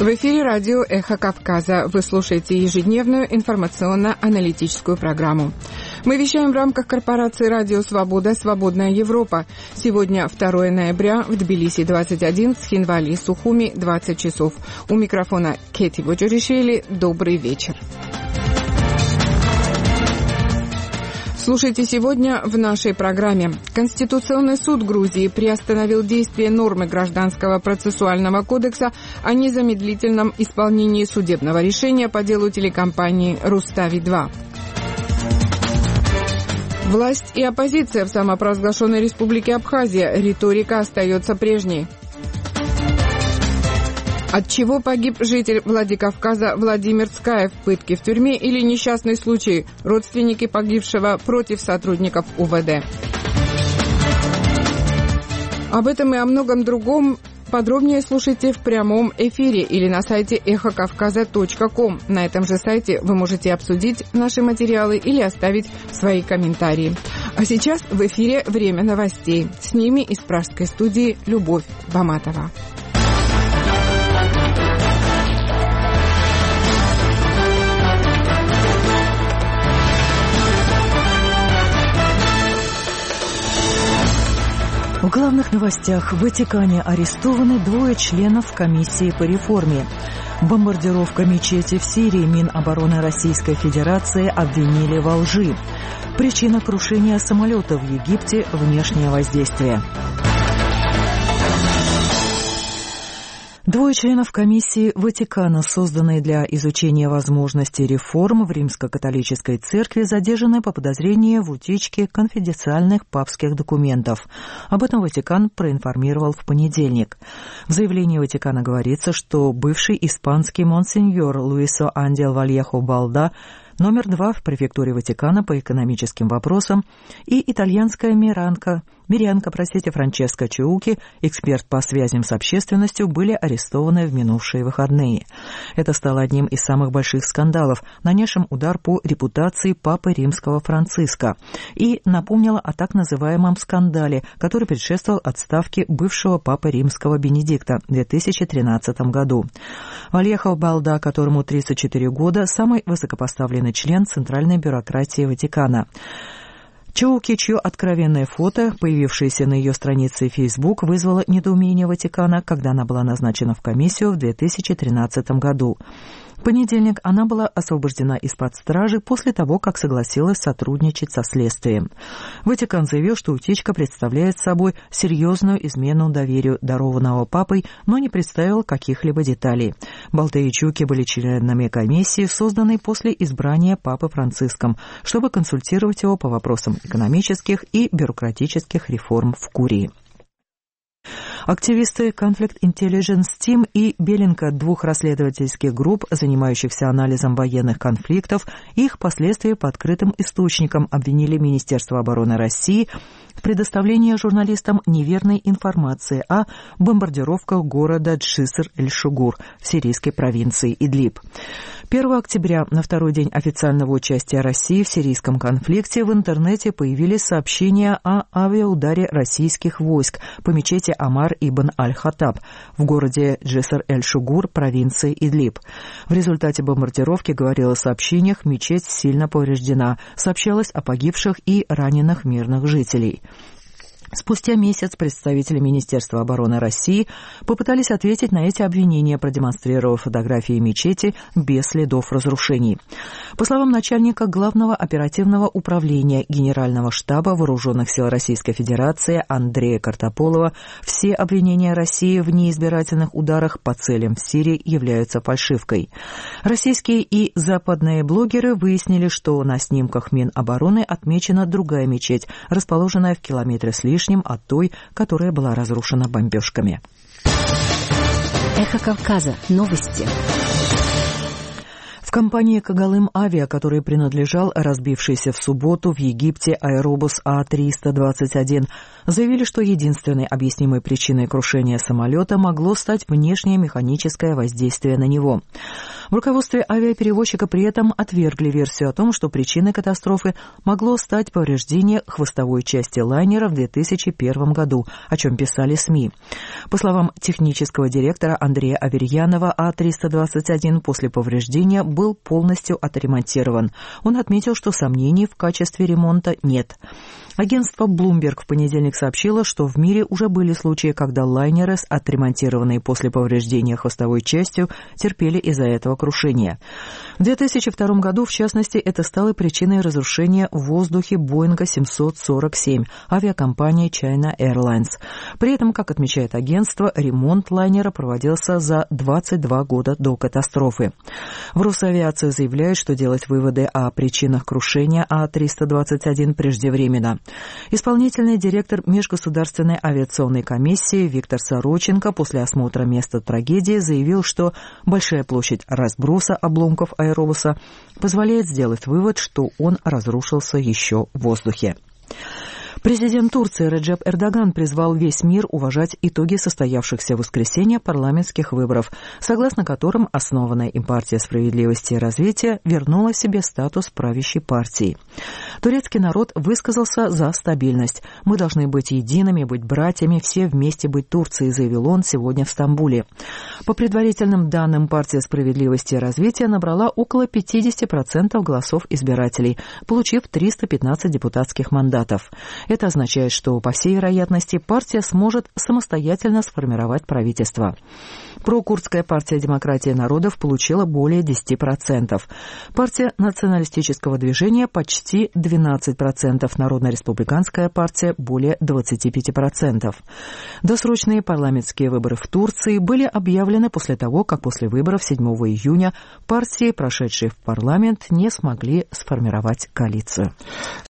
В эфире радио «Эхо Кавказа». Вы слушаете ежедневную информационно-аналитическую программу. Мы вещаем в рамках корпорации «Радио Свобода. Свободная Европа». Сегодня 2 ноября, в Тбилиси 21, в Цхинвали и Сухуми 20 часов. У микрофона Кети Боджоришвили. Добрый вечер. Слушайте сегодня в нашей программе. Конституционный суд Грузии приостановил действие нормы Гражданского процессуального кодекса о незамедлительном исполнении судебного решения по делу телекомпании «Рустави-2». Власть и оппозиция в самопровозглашенной республике Абхазия. Риторика остается прежней. От чего погиб житель Владикавказа Владимир Цкаев? Пытки в тюрьме или несчастный случай? Родственники погибшего против сотрудников УВД. Об этом и о многом другом подробнее слушайте в прямом эфире или на сайте эхокавказа.ком. На этом же сайте вы можете обсудить наши материалы или оставить свои комментарии. А сейчас в эфире «Время новостей». С ними из пражской студии Любовь Баматова. В главных новостях: в Ватикане арестованы 2 членов комиссии по реформе. Бомбардировка мечети в Сирии. Минобороны Российской Федерации обвинили во лжи. Причина крушения самолета в Египте – внешнее воздействие. 2 членов комиссии Ватикана, созданной для изучения возможностей реформ в Римско-католической церкви, задержаны по подозрению в утечке конфиденциальных папских документов. Об этом Ватикан проинформировал в понедельник. В заявлении Ватикана говорится, что бывший испанский монсеньор Луисо Андел Вальехо Балда, номер 2 в префектуре Ватикана по экономическим вопросам, и итальянская мирянка Франческа Чиуки, эксперт по связям с общественностью, были арестованы в минувшие выходные. Это стало одним из самых больших скандалов, нанесшим удар по репутации Папы Римского Франциска, и напомнило о так называемом скандале, который предшествовал отставке бывшего Папы Римского Бенедикта в 2013 году. Вальехо Балда, которому 34 года, самый высокопоставленный член центральной бюрократии Ватикана. Чиуки, чье откровенное фото, появившееся на ее странице Facebook, вызвало недоумение Ватикана, когда она была назначена в комиссию в 2013 году. В понедельник она была освобождена из-под стражи после того, как согласилась сотрудничать со следствием. Ватикан заявил, что утечка представляет собой серьезную измену доверию, дарованного папой, но не представил каких-либо деталей. Балда и Чиуки были членами комиссии, созданной после избрания Папы Франциском, чтобы консультировать его по вопросам экономических и бюрократических реформ в Курии. Активисты Conflict Intelligence Team и Белинка, 2 расследовательских групп, занимающихся анализом военных конфликтов, и их последствия по открытым источникам, обвинили Министерство обороны России в предоставлении журналистам неверной информации о бомбардировках города Джиср-эль-Шугур в сирийской провинции Идлиб. 1 октября, на 2-й день официального участия России в сирийском конфликте, в интернете появились сообщения о авиаударе российских войск по мечети Амар ибн аль-Хаттаб в городе Джиср-эль-Шугур, провинции Идлиб. В результате бомбардировки, говорилось в сообщениях, мечеть сильно повреждена. Сообщалось о погибших и раненых мирных жителей. Спустя месяц представители Министерства обороны России попытались ответить на эти обвинения, продемонстрировав фотографии мечети без следов разрушений. По словам начальника Главного оперативного управления Генерального штаба Вооруженных сил Российской Федерации Андрея Картополова, все обвинения России в неизбирательных ударах по целям в Сирии являются фальшивкой. Российские и западные блогеры выяснили, что на снимках Минобороны отмечена другая мечеть, расположенная в километре с лишним от той, которая была разрушена бомбежками. Эхо Кавказа. Новости. В компании «Когалым Авиа», которой принадлежал разбившийся в субботу в Египте аэробус А321, заявили, что единственной объяснимой причиной крушения самолета могло стать внешнее механическое воздействие на него. В руководстве авиаперевозчика при этом отвергли версию о том, что причиной катастрофы могло стать повреждение хвостовой части лайнера в 2001 году, о чем писали СМИ. По словам технического директора Андрея Аверьянова, А321 после повреждения был полностью отремонтирован. Он отметил, что сомнений в качестве ремонта нет. Агентство Bloomberg в понедельник сообщило, что в мире уже были случаи, когда лайнеры, отремонтированные после повреждения хвостовой частью, терпели из-за этого крушения. В 2002 году, в частности, это стало причиной разрушения в воздухе Боинга 747 авиакомпании China Airlines. При этом, как отмечает агентство, ремонт лайнера проводился за 22 года до катастрофы. В Росавиации заявляют, что делать выводы о причинах крушения А321 преждевременно. Исполнительный директор Межгосударственной авиационной комиссии Виктор Сороченко после осмотра места трагедии заявил, что большая площадь разброса обломков аэробуса позволяет сделать вывод, что он разрушился еще в воздухе. Президент Турции Реджеп Эрдоган призвал весь мир уважать итоги состоявшихся в воскресенье парламентских выборов, согласно которым основанная им партия справедливости и развития вернула себе статус правящей партии. Турецкий народ высказался за стабильность. «Мы должны быть едиными, быть братьями, все вместе быть Турцией», заявил он сегодня в Стамбуле. По предварительным данным, партия справедливости и развития набрала около 50% голосов избирателей, получив 315 депутатских мандатов. Это означает, что, по всей вероятности, партия сможет самостоятельно сформировать правительство. Прокурдская партия демократии народов получила более 10%. Партия националистического движения почти 12%, Народно-республиканская партия более 25%. Досрочные парламентские выборы в Турции были объявлены после того, как после выборов 7 июня партии, прошедшие в парламент, не смогли сформировать коалицию.